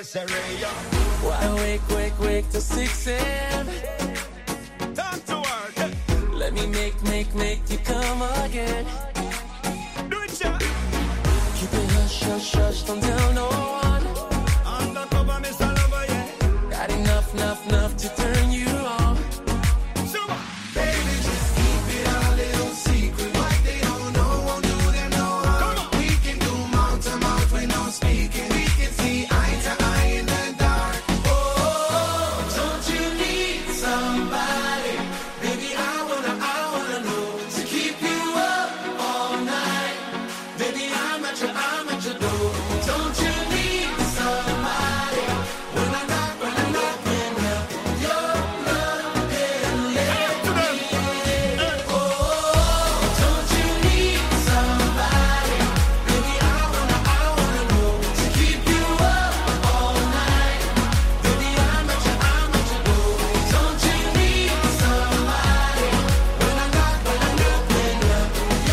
Why wake to 6 a.m. Time to work. Let me make you come again. Do it, yeah. Keep it hush, don't tell no one. Undercover, Mr. Lover, yeah. Got enough to turn you on. Super. Baby, just keep it a little secret. What they don't know won't do them no harm. We can do mouth to mouth with no speaking. We can see eye to eye in the dark. Oh, don't you need somebody? Baby, I wanna know to keep you up all night. Baby, I'm at your door. Don't you need somebody? When I knock, your love can let me in. Oh, don't you need somebody? Baby, I wanna know to keep you up all night. Baby, I'm at your door. Don't you need somebody? When I knock, your love can let me in.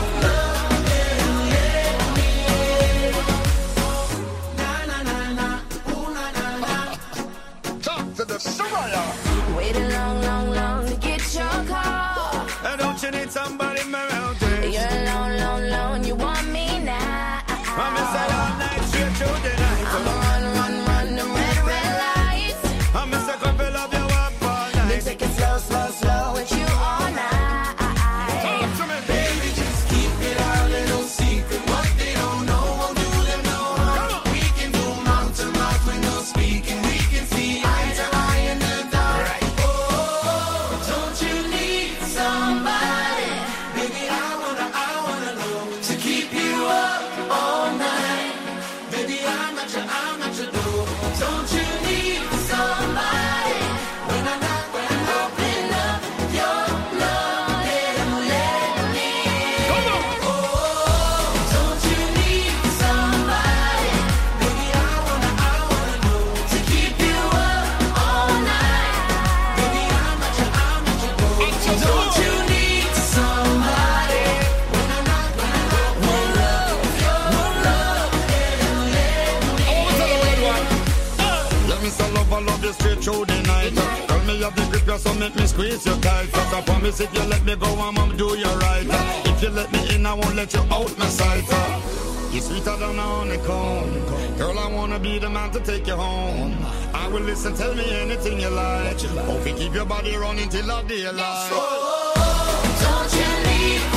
Na na na na, ooh na na na. Talk to the Soraya. Waited long to get your call. And don't you need somebody around there? You're alone, you want me now. I miss a all night straight through the night. I'ma run them red lights. I miss a couple of you up all Been night. taking slow with you all night. Talk to me, Baby, just keep it a little secret. What they don't know won't do them no harm. We can do mouth to mouth with no speaking. We can see eye to eye in the dark. Oh, don't you need somebody? Baby, I wanna know to keep you up all night. Baby, I'm at your door. Don't you need somebody? When I knock, open up your love and let me in. Oh, don't you need somebody? Baby, I wanna know to keep you up all night. Baby, I'm at your door. Don't you need somebody? When I knock, open up your love and let me in. let me say love, I love you straight through the night. Tell me you have the grip, so make me squeeze you tight. Cause I promise if you let me go, I'ma do you right. If you let me in, I won't let you out my sight. You're sweeter than a honeycomb. Girl, I wanna be the man to take you home. I will listen, tell me anything you like. Hope you keep your body running till the daylight. Oh, don't you need